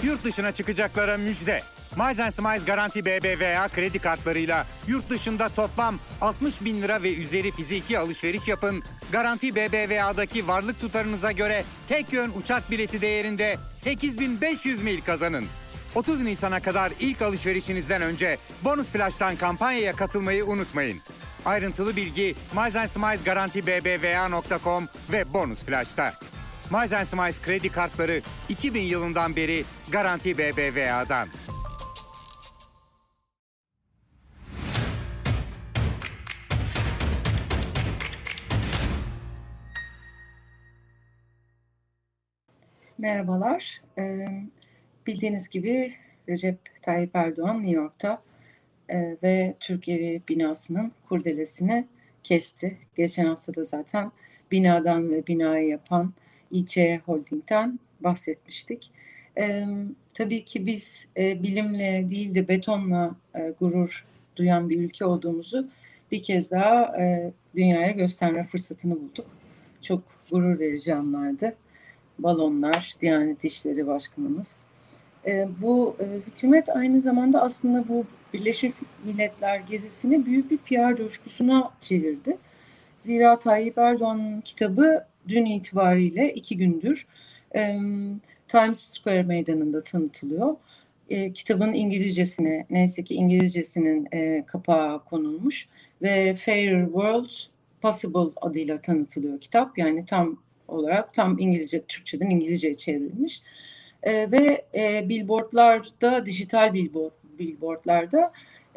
Yurt dışına çıkacaklara müjde. Miles Smiles Garanti BBVA kredi kartlarıyla yurt dışında toplam 60 bin lira ve üzeri fiziki alışveriş yapın. Garanti BBVA'daki varlık tutarınıza göre tek yön uçak bileti değerinde 8.500 mil kazanın. 30 Nisan'a kadar ilk alışverişinizden önce Bonus Flash'tan kampanyaya katılmayı unutmayın. Ayrıntılı bilgi Miles Smiles Garanti BBVA.com ve Bonus Flash'ta. Miles Smiles kredi kartları 2000 yılından beri Garanti BBVA'dan. Merhabalar. Bildiğiniz gibi Recep Tayyip Erdoğan New York'ta ve Türk Evi binasının kurdelesini kesti. Geçen hafta da zaten binadan ve binayı yapan İÇ Holding'den bahsetmiştik. Tabii ki biz bilimle değil de betonla gurur duyan bir ülke olduğumuzu bir kez daha dünyaya gösterme fırsatını bulduk. Çok gurur verici anlardı. Balonlar, Diyanet İşleri Başkanımız. Bu hükümet aynı zamanda aslında bu Birleşmiş Milletler gezisini büyük bir PR coşkusuna çevirdi. Zira Tayyip Erdoğan'ın kitabı dün itibariyle 2 gündür Times Square meydanında tanıtılıyor. Kitabın İngilizcesine, neyse ki İngilizcesinin kapağı konulmuş ve Fairer World Possible adıyla tanıtılıyor kitap. Yani tam İngilizce, Türkçeden İngilizceye çevrilmiş. Ve billboardlarda, dijital billboardlarda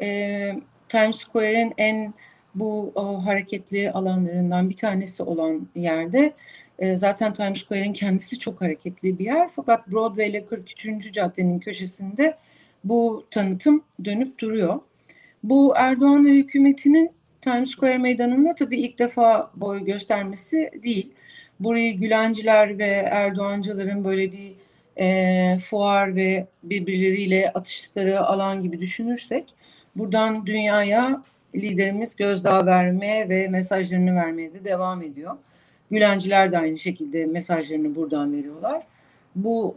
Times Square'in en bu hareketli alanlarından bir tanesi olan yerde zaten Times Square'in kendisi çok hareketli bir yer. Fakat Broadway ile 43. caddenin köşesinde bu tanıtım dönüp duruyor. Bu Erdoğan ve hükümetinin Times Square meydanında tabii ilk defa boy göstermesi değil. Burayı Gülenciler ve Erdoğancıların böyle bir fuar ve birbirleriyle atıştıkları alan gibi düşünürsek buradan dünyaya liderimiz gözdağı vermeye ve mesajlarını vermeye de devam ediyor. Gülenciler de aynı şekilde mesajlarını buradan veriyorlar. Bu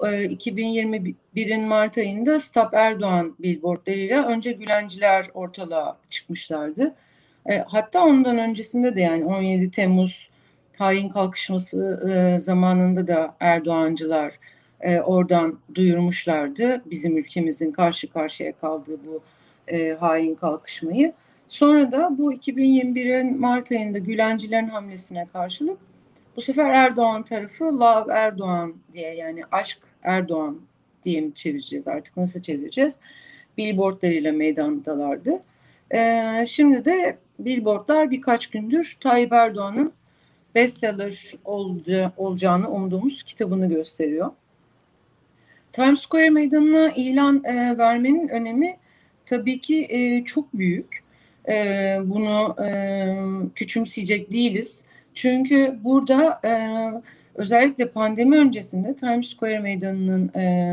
2021'in Mart ayında Stop Erdoğan billboardlarıyla önce Gülenciler ortalığa çıkmışlardı. Hatta ondan öncesinde de yani 17 Temmuz hain kalkışması zamanında da Erdoğancılar oradan duyurmuşlardı bizim ülkemizin karşı karşıya kaldığı bu hain kalkışmayı. Sonra da bu 2021'in Mart ayında Gülencilerin hamlesine karşılık bu sefer Erdoğan tarafı Love Erdoğan diye, yani aşk Erdoğan diye mi çevireceğiz artık, nasıl çevireceğiz? Billboardlarıyla meydandalardı. Şimdi de billboardlar birkaç gündür Tayyip Erdoğan'ın bestseller olacağını umduğumuz kitabını gösteriyor. Times Square meydanına ilan vermenin önemi tabii ki çok büyük. Bunu küçümseyecek değiliz. Çünkü burada özellikle pandemi öncesinde Times Square meydanının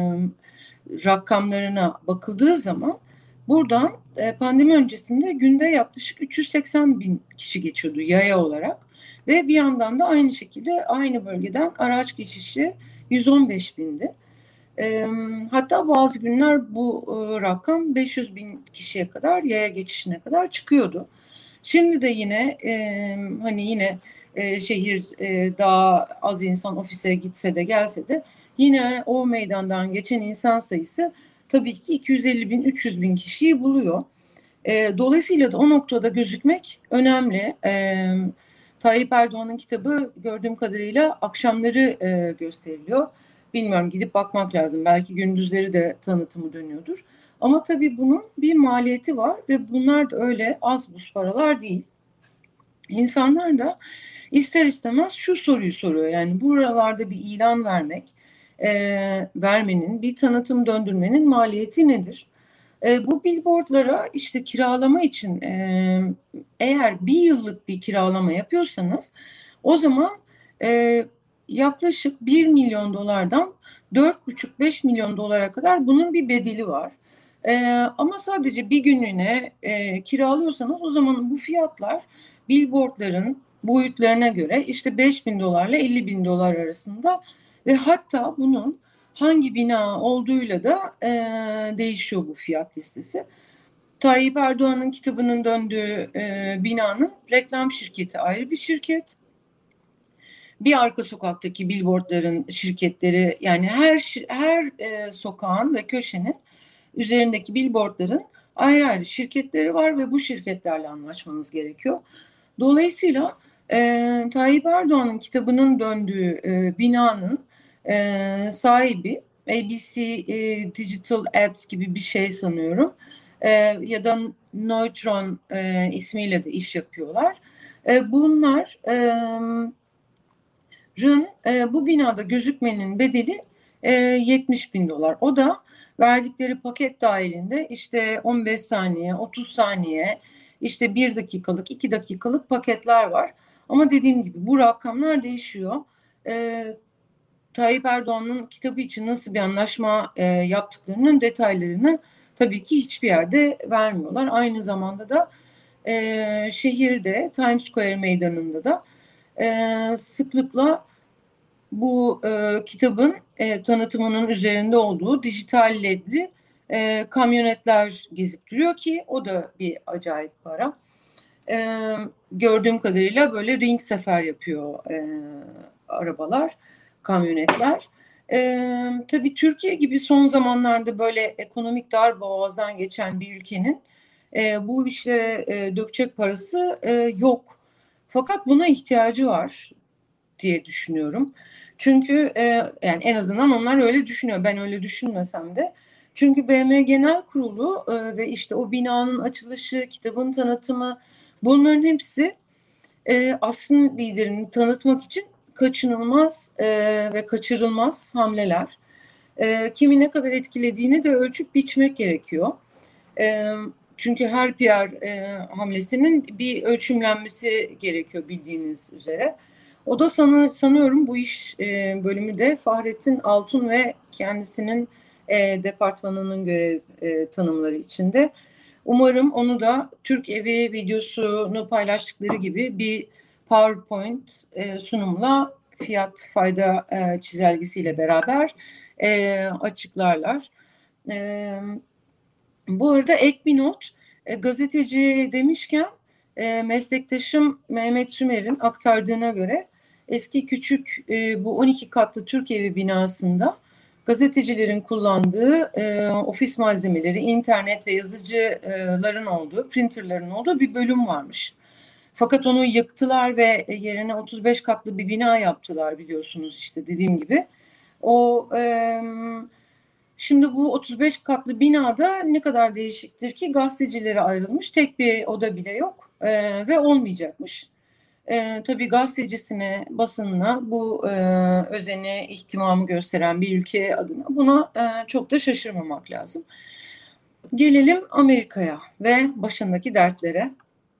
rakamlarına bakıldığı zaman buradan pandemi öncesinde günde yaklaşık 380 bin kişi geçiyordu yaya olarak. Ve bir yandan da aynı şekilde aynı bölgeden araç geçişi 115 bindi. Hatta bazı günler bu rakam 500 bin kişiye kadar, yaya geçişine kadar çıkıyordu. Şimdi de yine şehir daha az insan ofise gitse de gelse de yine o meydandan geçen insan sayısı tabii ki 250 bin 300 bin kişiyi buluyor. Dolayısıyla da o noktada gözükmek önemli. Tayyip Erdoğan'ın kitabı gördüğüm kadarıyla akşamları gösteriliyor. Bilmiyorum, gidip bakmak lazım. Belki gündüzleri de tanıtımı dönüyordur. Ama tabii bunun bir maliyeti var ve bunlar da öyle az buz paralar değil. İnsanlar da ister istemez şu soruyu soruyor. Yani buralarda bir ilan vermenin, bir tanıtım döndürmenin maliyeti nedir? Bu billboardlara işte kiralama için eğer bir yıllık bir kiralama yapıyorsanız o zaman yaklaşık 1 milyon dolardan 4,5-5 milyon dolara kadar bunun bir bedeli var. Ama sadece bir günlüğüne kiralıyorsanız o zaman bu fiyatlar billboardların boyutlarına göre işte 5 bin dolarla 50 bin dolar arasında ve hatta bunun hangi bina olduğuyla da değişiyor bu fiyat listesi. Tayyip Erdoğan'ın kitabının döndüğü binanın reklam şirketi ayrı bir şirket. Bir arka sokaktaki billboardların şirketleri, yani her sokağın ve köşenin üzerindeki billboardların ayrı ayrı şirketleri var ve bu şirketlerle anlaşmanız gerekiyor. Dolayısıyla Tayyip Erdoğan'ın kitabının döndüğü binanın sahibi ABC Digital Ads gibi bir şey sanıyorum. Ya da Neutron ismiyle de iş yapıyorlar. Bunlar bu binada gözükmenin bedeli 70 bin dolar. O da verdikleri paket dahilinde işte 15 saniye, 30 saniye, işte 1 dakikalık, 2 dakikalık paketler var. Ama dediğim gibi bu rakamlar değişiyor. E, Tayyip Erdoğan'ın kitabı için nasıl bir anlaşma yaptıklarının detaylarını tabii ki hiçbir yerde vermiyorlar. Aynı zamanda da şehirde, Times Square meydanında da sıklıkla bu kitabın tanıtımının üzerinde olduğu dijital ledli kamyonetler gezip duruyor ki o da bir acayip para. Gördüğüm kadarıyla böyle ring sefer yapıyor arabalar, kamyonetler. Tabii Türkiye gibi son zamanlarda böyle ekonomik darboğazdan geçen bir ülkenin bu işlere dökecek parası yok. Fakat buna ihtiyacı var diye düşünüyorum. Çünkü yani en azından onlar öyle düşünüyor. Ben öyle düşünmesem de. Çünkü BM Genel Kurulu ve işte o binanın açılışı, kitabın tanıtımı, bunların hepsi aslında liderini tanıtmak için kaçınılmaz ve kaçırılmaz hamleler. Kimi ne kadar etkilediğini de ölçüp biçmek gerekiyor. Çünkü her PR hamlesinin bir ölçümlenmesi gerekiyor bildiğiniz üzere. O da sanıyorum bu iş bölümü de Fahrettin Altun ve kendisinin departmanının görev tanımları içinde. Umarım onu da Türk Evi videosunu paylaştıkları gibi bir PowerPoint sunumla fiyat fayda çizelgesiyle beraber açıklarlar. Bu arada ek bir not, gazeteci demişken meslektaşım Mehmet Sümer'in aktardığına göre eski küçük bu 12 katlı Türk Evi binasında gazetecilerin kullandığı ofis malzemeleri, internet ve yazıcıların olduğu, printerların olduğu bir bölüm varmış. Fakat onu yıktılar ve yerine 35 katlı bir bina yaptılar, biliyorsunuz işte dediğim gibi. O Şimdi bu 35 katlı binada ne kadar değişiktir ki gazetecilere ayrılmış tek bir oda bile yok ve olmayacakmış. Tabii gazetecisine, basınına bu özeni, ihtimamı gösteren bir ülke adına buna çok da şaşırmamak lazım. Gelelim Amerika'ya ve başındaki dertlere.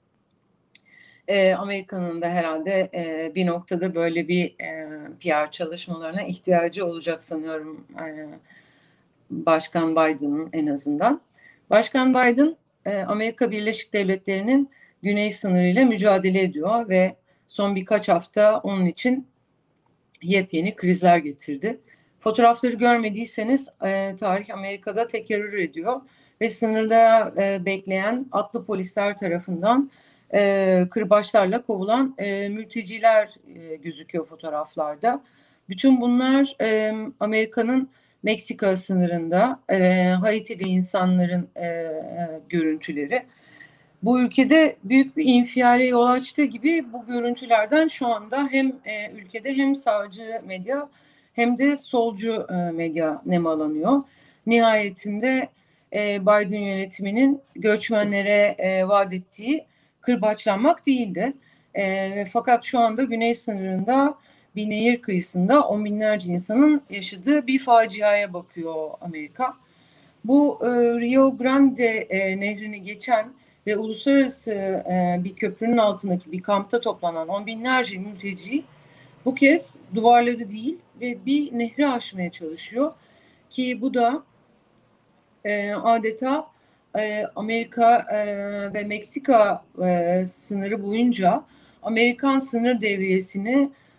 Amerika'nın da herhalde bir noktada böyle bir PR çalışmalarına ihtiyacı olacak sanıyorum. Başkan Biden'ın en azından. Başkan Biden Amerika Birleşik Devletleri'nin güney sınırıyla mücadele ediyor ve son birkaç hafta onun için yepyeni krizler getirdi. Fotoğrafları görmediyseniz tarih Amerika'da tekerrür ediyor ve sınırda bekleyen atlı polisler tarafından kırbaçlarla kovulan mülteciler gözüküyor fotoğraflarda. Bütün bunlar Amerika'nın Meksika sınırında Haitili insanların görüntüleri. Bu ülkede büyük bir infiale yol açtığı gibi bu görüntülerden şu anda hem ülkede hem sağcı medya hem de solcu medya nemalanıyor. Nihayetinde Biden yönetiminin göçmenlere vaat ettiği kırbaçlanmak değildi. Fakat şu anda güney sınırında bir nehir kıyısında on binlerce insanın yaşadığı bir faciaya bakıyor Amerika. Bu Rio Grande nehrini geçen ve uluslararası bir köprünün altındaki bir kampta toplanan on binlerce mülteci bu kez duvarları değil ve bir nehri aşmaya çalışıyor ki bu da adeta Amerika ve Meksika sınırı boyunca Amerikan sınır devriyesini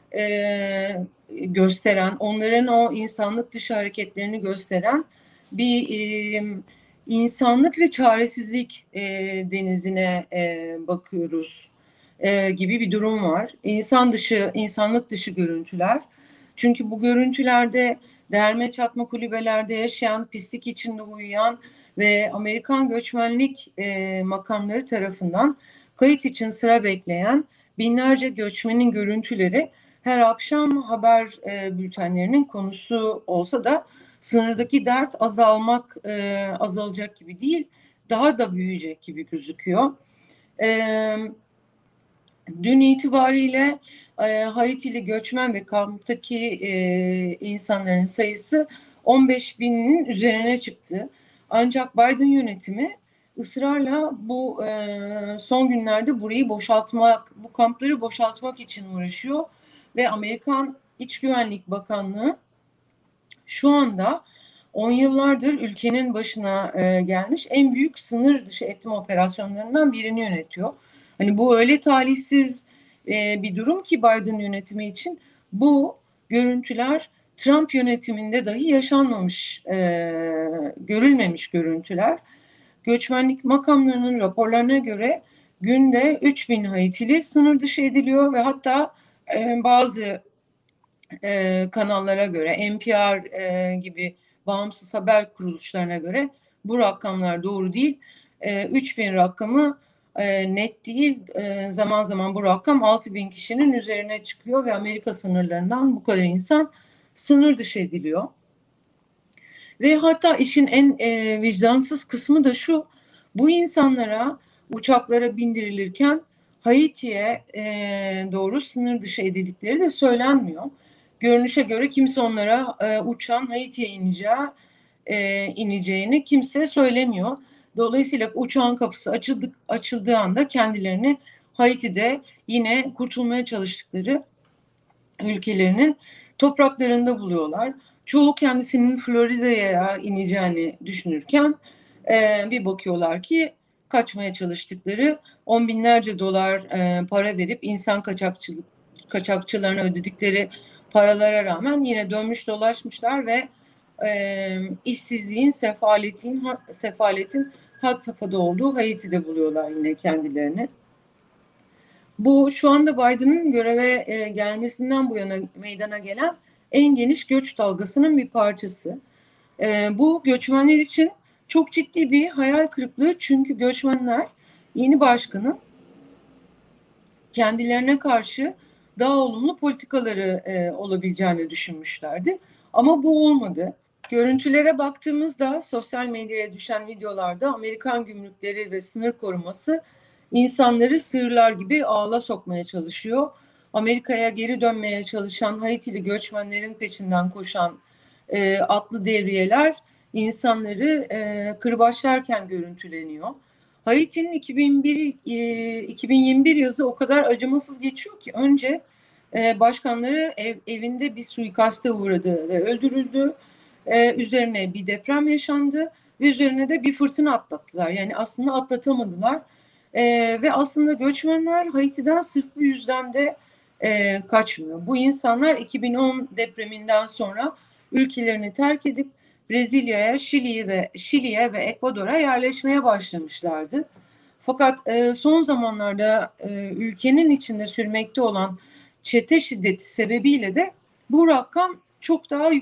gösteren, onların o insanlık dışı hareketlerini gösteren bir insanlık ve çaresizlik denizine bakıyoruz gibi bir durum var. İnsanlık dışı görüntüler. Çünkü bu görüntülerde derme çatma kulübelerde yaşayan, pislik içinde uyuyan ve Amerikan göçmenlik makamları tarafından kayıt için sıra bekleyen binlerce göçmenin görüntüleri her akşam haber bültenlerinin konusu olsa da sınırdaki dert azalacak gibi değil, daha da büyüyecek gibi gözüküyor. Dün itibariyle Haitili göçmen ve kamptaki insanların sayısı 15 binin üzerine çıktı. Ancak Biden yönetimi ısrarla bu son günlerde bu kampları boşaltmak için uğraşıyor ve Amerikan İç Güvenlik Bakanlığı şu anda 10 yıllardır ülkenin başına gelmiş en büyük sınır dışı etme operasyonlarından birini yönetiyor. Hani bu öyle talihsiz bir durum ki Biden yönetimi için bu görüntüler Trump yönetiminde dahi yaşanmamış, görülmemiş görüntüler. Göçmenlik makamlarının raporlarına göre günde 3.000 Haitili sınır dışı ediliyor ve hatta bazı kanallara göre, NPR gibi bağımsız haber kuruluşlarına göre bu rakamlar doğru değil. 3.000 rakamı net değil. Zaman zaman bu rakam 6.000 kişinin üzerine çıkıyor ve Amerika sınırlarından bu kadar insan sınır dışı ediliyor. Ve hatta işin en vicdansız kısmı da şu: bu insanlara uçaklara bindirilirken Haiti'ye doğru sınır dışı edildikleri de söylenmiyor. Görünüşe göre kimse onlara uçağın Haiti'ye ineceğini kimse söylemiyor. Dolayısıyla uçağın kapısı açıldığı anda kendilerini Haiti'de yine kurtulmaya çalıştıkları ülkelerinin topraklarında buluyorlar. Çoğu kendisinin Florida'ya ineceğini düşünürken bir bakıyorlar ki kaçmaya çalıştıkları on binlerce dolar para verip insan kaçakçılarına ödedikleri paralara rağmen yine dönmüş dolaşmışlar ve işsizliğin, sefaletin had safhada olduğu Haiti'de buluyorlar yine kendilerini. Bu şu anda Biden'ın göreve gelmesinden bu yana meydana gelen en geniş göç dalgasının bir parçası. Bu göçmenler için çok ciddi bir hayal kırıklığı, çünkü göçmenler yeni başkanın kendilerine karşı daha olumlu politikaları olabileceğini düşünmüşlerdi. Ama bu olmadı. Görüntülere baktığımızda sosyal medyaya düşen videolarda Amerikan gümrükleri ve sınır koruması insanları sığırlar gibi ağla sokmaya çalışıyor. Amerika'ya geri dönmeye çalışan Haitili göçmenlerin peşinden koşan atlı devriyeler insanları kırbaçlarken görüntüleniyor. Haiti'nin 2021 yazı o kadar acımasız geçiyor ki önce başkanları evinde bir suikaste uğradı ve öldürüldü. Üzerine bir deprem yaşandı ve üzerine de bir fırtına atlattılar. Yani aslında atlatamadılar. Ve aslında göçmenler Haiti'den sırf bu yüzden de kaçmıyor. Bu insanlar 2010 depreminden sonra ülkelerini terk edip Brezilya'ya, Şili'ye ve Ekvador'a yerleşmeye başlamışlardı. Fakat son zamanlarda ülkenin içinde sürmekte olan çete şiddeti sebebiyle de bu rakam çok daha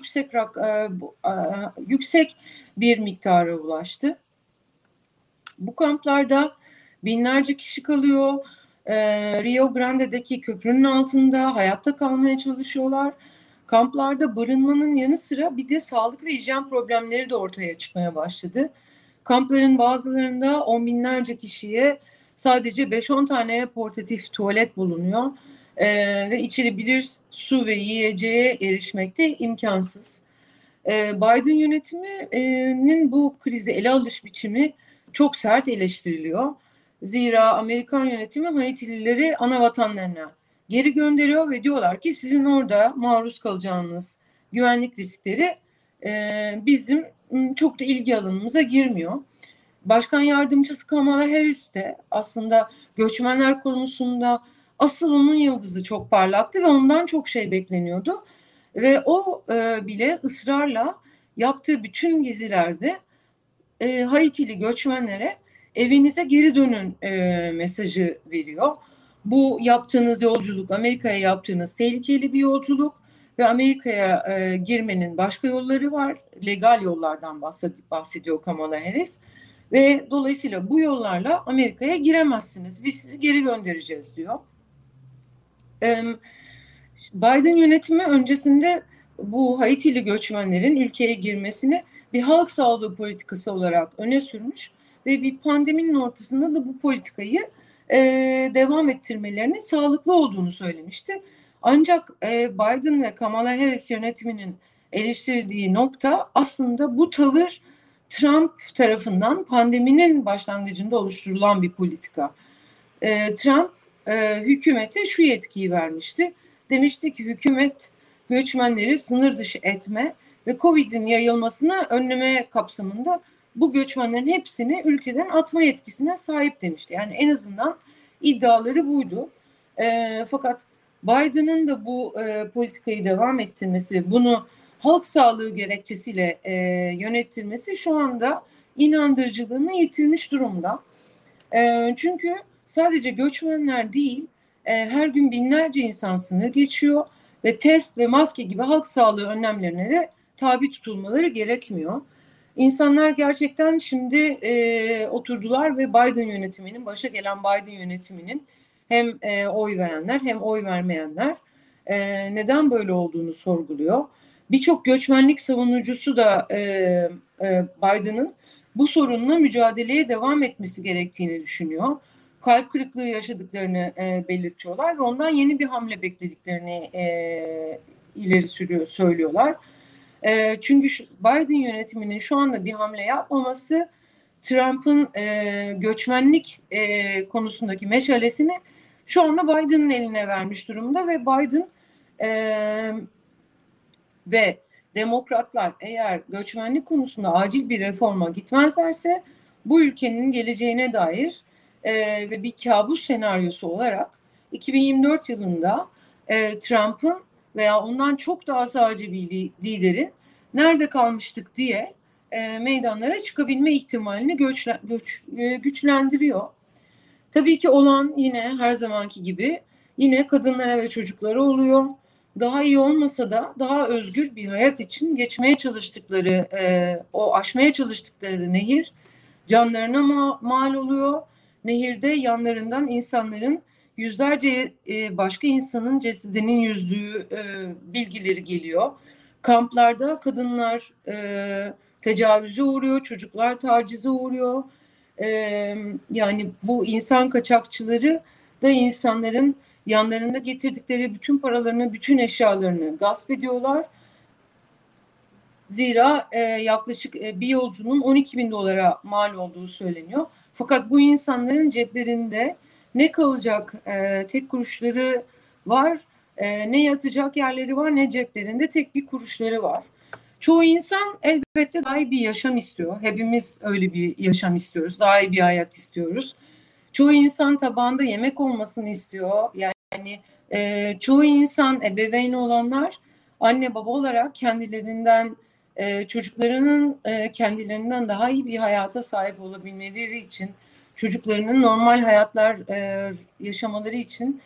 yüksek bir miktara ulaştı. Bu kamplarda binlerce kişi kalıyor. Rio Grande'deki köprünün altında hayatta kalmaya çalışıyorlar. Kamplarda barınmanın yanı sıra bir de sağlık ve hijyen problemleri de ortaya çıkmaya başladı. Kampların bazılarında on binlerce kişiye sadece 5-10 tane portatif tuvalet bulunuyor. Ve içilebilir su ve yiyeceğe erişmek de imkansız. Biden yönetiminin bu krizi ele alış biçimi çok sert eleştiriliyor. Zira Amerikan yönetimi Haitilileri ana vatanlarına geri gönderiyor ve diyorlar ki sizin orada maruz kalacağınız güvenlik riskleri bizim çok da ilgi alanımıza girmiyor. Başkan yardımcısı Kamala Harris de aslında göçmenler konusunda asıl onun yıldızı çok parlaktı ve ondan çok şey bekleniyordu. Ve o bile ısrarla yaptığı bütün gezilerde Haitili göçmenlere evinize geri dönün mesajı veriyor. Bu yaptığınız yolculuk, Amerika'ya yaptığınız tehlikeli bir yolculuk ve Amerika'ya girmenin başka yolları var. Legal yollardan bahsediyor Kamala Harris. Ve dolayısıyla bu yollarla Amerika'ya giremezsiniz. Biz sizi geri göndereceğiz diyor. Biden yönetimi öncesinde bu Haitili göçmenlerin ülkeye girmesini bir halk sağlığı politikası olarak öne sürmüş ve bir pandeminin ortasında da bu politikayı devam ettirmelerinin sağlıklı olduğunu söylemişti. Ancak Biden ve Kamala Harris yönetiminin eleştirildiği nokta aslında bu tavır Trump tarafından pandeminin başlangıcında oluşturulan bir politika. Trump hükümete şu yetkiyi vermişti. Demişti ki hükümet göçmenleri sınır dışı etme ve Covid'in yayılmasını önleme kapsamında bu göçmenlerin hepsini ülkeden atma yetkisine sahip demişti. Yani en azından iddiaları buydu. Fakat Biden'ın da bu politikayı devam ettirmesi ve bunu halk sağlığı gerekçesiyle yönettirmesi şu anda inandırıcılığını yitirmiş durumda. Çünkü sadece göçmenler değil, her gün binlerce insan sınır geçiyor ve test ve maske gibi halk sağlığı önlemlerine de tabi tutulmaları gerekmiyor. İnsanlar gerçekten şimdi oturdular ve Biden yönetiminin, başa gelen Biden yönetiminin hem oy verenler hem oy vermeyenler neden böyle olduğunu sorguluyor. Birçok göçmenlik savunucusu da Biden'ın bu sorunla mücadeleye devam etmesi gerektiğini düşünüyor. Kalp kırıklığı yaşadıklarını belirtiyorlar ve ondan yeni bir hamle beklediklerini ileri söylüyorlar. Çünkü Biden yönetiminin şu anda bir hamle yapmaması Trump'ın göçmenlik konusundaki meşalesini şu anda Biden'ın eline vermiş durumda ve Biden ve Demokratlar eğer göçmenlik konusunda acil bir reforma gitmezlerse bu ülkenin geleceğine dair ve bir kabus senaryosu olarak 2024 yılında Trump'ın veya ondan çok daha sağcı bir liderin nerede kalmıştık diye meydanlara çıkabilme ihtimalini güçlendiriyor. Tabii ki olan yine her zamanki gibi yine kadınlara ve çocuklara oluyor. Daha iyi olmasa da daha özgür bir hayat için geçmeye çalıştıkları, o aşmaya çalıştıkları nehir canlarına mal oluyor. Nehirde yanlarından insanların yüzlerce başka insanın cesedinin yüzdüğü bilgileri geliyor. Kamplarda kadınlar tecavüze uğruyor, çocuklar tacize uğruyor. Yani bu insan kaçakçıları da insanların yanlarında getirdikleri bütün paralarını, bütün eşyalarını gasp ediyorlar. Zira yaklaşık bir yolcunun 12 bin dolara mal olduğu söyleniyor. Fakat bu insanların ceplerinde ne kalacak tek kuruşları var, ne yatacak yerleri var, ne ceplerinde tek bir kuruşları var. Çoğu insan elbette daha iyi bir yaşam istiyor. Hepimiz öyle bir yaşam istiyoruz. Daha iyi bir hayat istiyoruz. Çoğu insan tabağında yemek olmasını istiyor. Yani çoğu insan ebeveyn olanlar anne baba olarak kendilerinden çocuklarının kendilerinden daha iyi bir hayata sahip olabilmeleri için çocuklarının normal hayatlar yaşamaları için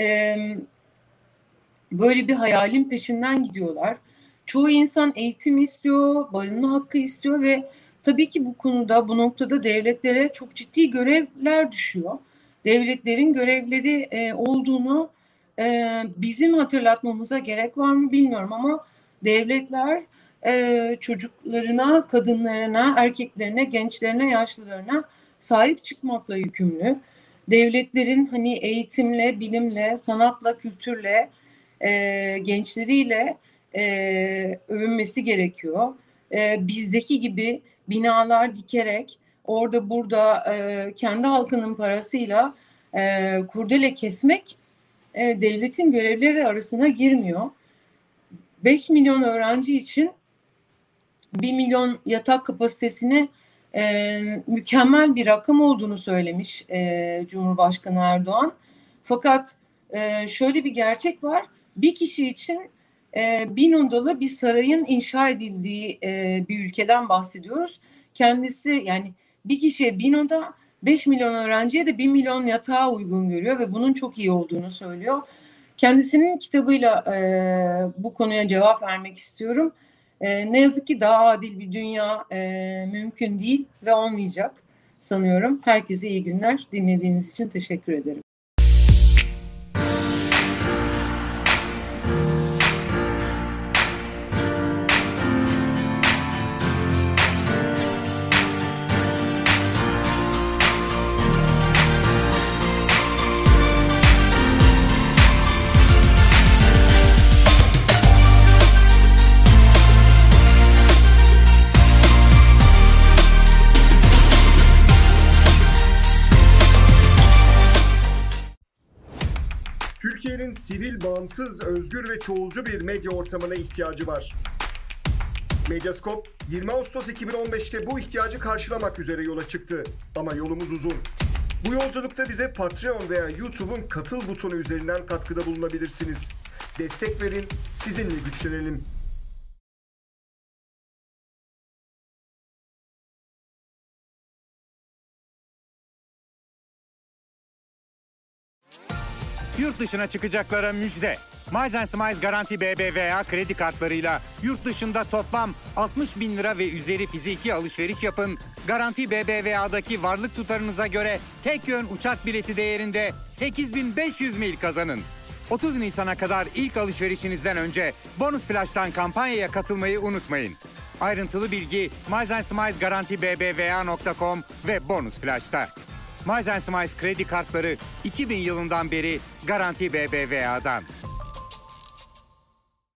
böyle bir hayalin peşinden gidiyorlar. Çoğu insan eğitim istiyor, barınma hakkı istiyor ve tabii ki bu konuda, bu noktada devletlere çok ciddi görevler düşüyor. Devletlerin görevleri olduğunu bizim hatırlatmamıza gerek var mı bilmiyorum ama devletler çocuklarına, kadınlarına, erkeklerine, gençlerine, yaşlılarına sahip çıkmakla yükümlü. Devletlerin hani eğitimle, bilimle, sanatla, kültürle, gençleriyle övünmesi gerekiyor. Bizdeki gibi binalar dikerek orada burada kendi halkının parasıyla kurdele kesmek devletin görevleri arasına girmiyor. 5 milyon öğrenci için 1 milyon yatak kapasitesine mükemmel bir rakam olduğunu söylemiş Cumhurbaşkanı Erdoğan. Fakat şöyle bir gerçek var. Bir kişi için 1000 odalı bir sarayın inşa edildiği bir ülkeden bahsediyoruz. Kendisi yani bir kişiye 1000 oda, 5 milyon öğrenciye de 1 milyon yatağa uygun görüyor ve bunun çok iyi olduğunu söylüyor. Kendisinin kitabıyla bu konuya cevap vermek istiyorum. Ne yazık ki daha adil bir dünya mümkün değil ve olmayacak sanıyorum. Herkese iyi günler. Dinlediğiniz için teşekkür ederim. Türkiye'nin sivil, bağımsız, özgür ve çoğulcu bir medya ortamına ihtiyacı var. Medyascope, 20 Ağustos 2015'te bu ihtiyacı karşılamak üzere yola çıktı. Ama yolumuz uzun. Bu yolculukta bize Patreon veya YouTube'un katıl butonu üzerinden katkıda bulunabilirsiniz. Destek verin, sizinle güçlenelim. Yurt dışına çıkacaklara müjde. Miles Smiles Garanti BBVA kredi kartlarıyla yurt dışında toplam 60 bin lira ve üzeri fiziki alışveriş yapın. Garanti BBVA'daki varlık tutarınıza göre tek yön uçak bileti değerinde 8500 mil kazanın. 30 Nisan'a kadar ilk alışverişinizden önce Bonus Flash'tan kampanyaya katılmayı unutmayın. Ayrıntılı bilgi milesandsimilesgarantibbva.com ve Bonus Flash'ta. Miles Smiles kredi kartları 2000 yılından beri Garanti BBVA'dan.